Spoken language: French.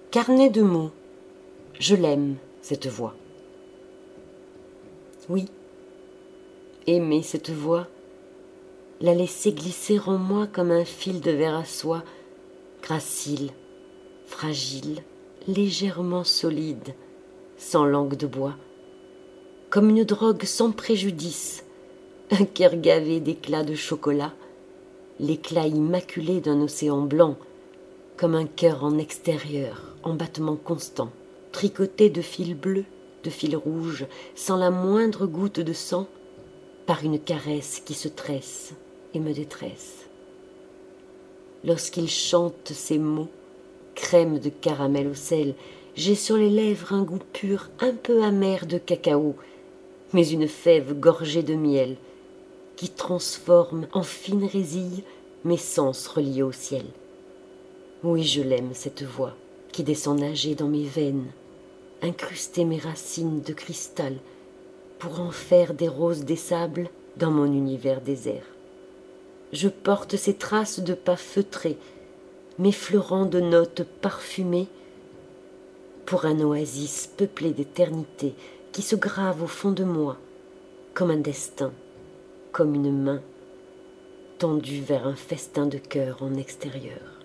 Carnet de mots. Je l'aime, cette voix. Oui, aimer cette voix, la laisser glisser en moi comme un fil de verre à soie, gracile, fragile, légèrement solide, sans langue de bois, comme une drogue sans préjudice, un cœur gavé d'éclats de chocolat, l'éclat immaculé d'un océan blanc, comme un cœur en extérieur, en battement constant, tricoté de fils bleus, de fils rouges, sans la moindre goutte de sang, par une caresse qui se tresse et me détresse. Lorsqu'il chante ces mots, crème de caramel au sel, j'ai sur les lèvres un goût pur, un peu amer de cacao, mais une fève gorgée de miel, qui transforme en fine résille mes sens reliés au ciel. Oui, je l'aime, cette voix, qui descend nager dans mes veines, incruster mes racines de cristal, pour en faire des roses des sables dans mon univers désert. Je porte ces traces de pas feutrés, m'effleurant de notes parfumées, pour un oasis peuplé d'éternité qui se grave au fond de moi, comme un destin, comme une main tendue vers un festin de cœur en extérieur.